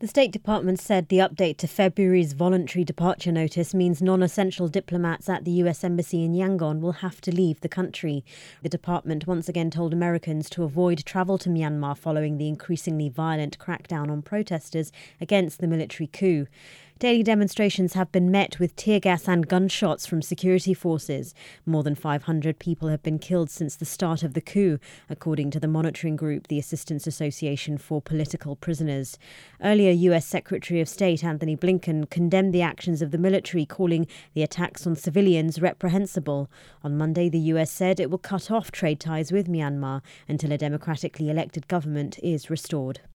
The State Department said the update to February's voluntary departure notice means non-essential diplomats at the US Embassy in Yangon will have to leave the country. The department once again told Americans to avoid travel to Myanmar following the increasingly violent crackdown on protesters against the military coup. Daily demonstrations have been met with tear gas and gunshots from security forces. More than 500 people have been killed since the start of the coup, according to the monitoring group, the Assistance Association for Political Prisoners. Earlier, US Secretary of State Antony Blinken condemned the actions of the military, calling the attacks on civilians reprehensible. On Monday, the US said it will cut off trade ties with Myanmar until a democratically elected government is restored.